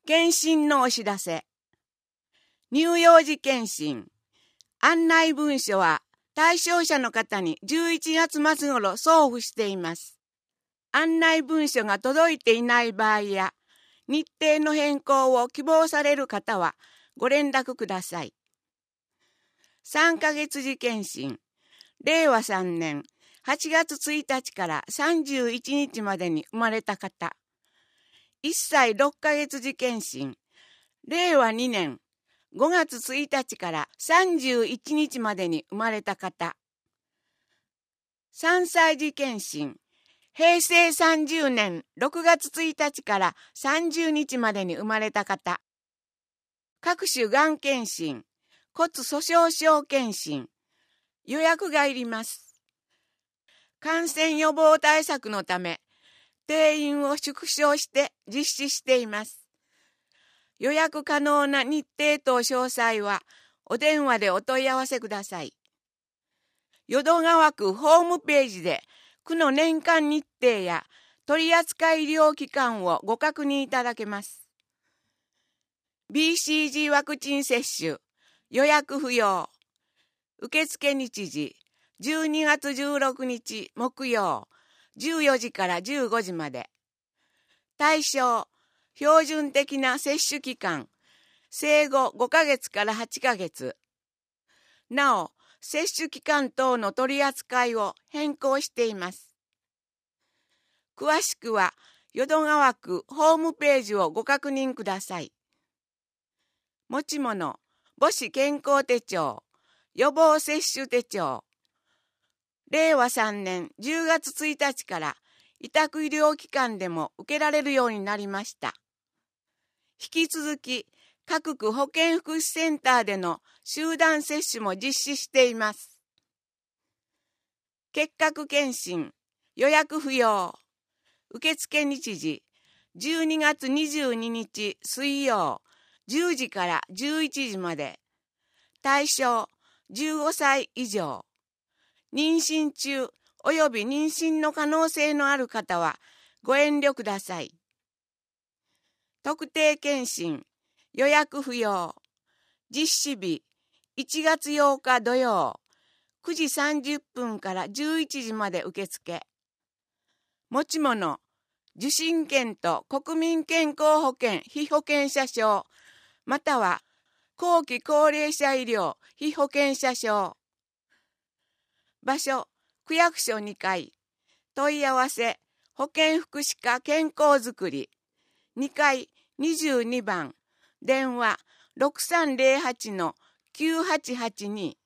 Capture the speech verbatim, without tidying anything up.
検診のお知らせ。乳幼児検診。案内文書は対象者の方にじゅういちがつ末頃送付しています。案内文書が届いていない場合や、日程の変更を希望される方はご連絡ください。さんかげつ時検診。れいわさんねんはちがつついたちからさんじゅういちにちまでに生まれた方。いっさいろっかげつ時検診。れいわにねんごがつついたちからさんじゅういちにちまでに生まれた方。さんさい時検診。へいせいさんじゅうねんろくがつついたちからさんじゅうにちまでに生まれた方。各種がん検診、骨粗鬆症検診。予約がいります。感染予防対策のため、定員を縮小して実施しています。予約可能な日程と詳細はお電話でお問い合わせください。淀川区ホームページで区の年間日程や取扱医療機関をご確認いただけます。ビーシージー ワクチン接種、予約不要。受付日時、じゅうにがつじゅうろくにち木曜、じゅうよじからじゅうごじまで。対象、標準的な接種期間、生後ごかげつからはちかげつ。なお、接種期間等の取り扱いを変更しています。詳しくは、淀川区ホームページをご確認ください。持ち物、母子健康手帳、予防接種手帳。れいわさんねんじゅうがつついたちから委託医療機関でも受けられるようになりました。引き続き、各区保健福祉センターでの集団接種も実施しています。結核検診、予約不要。受付日時、じゅうにがつにじゅうににち水曜、じゅうじからじゅういちじまで。対象、じゅうごさい以上。妊娠中および妊娠の可能性のある方はご遠慮ください。特定検診、予約不要。実施日、いちがつようか土曜、くじさんじゅっぷんからじゅういちじまで受付。持ち物、受診券と国民健康保険被保険者証、または後期高齢者医療被保険者証。場所、区役所にかい。問い合わせ、保健福祉課健康づくり。にかいにじゅうにばん。電話 ろくさんぜろはちのきゅうはちはちに。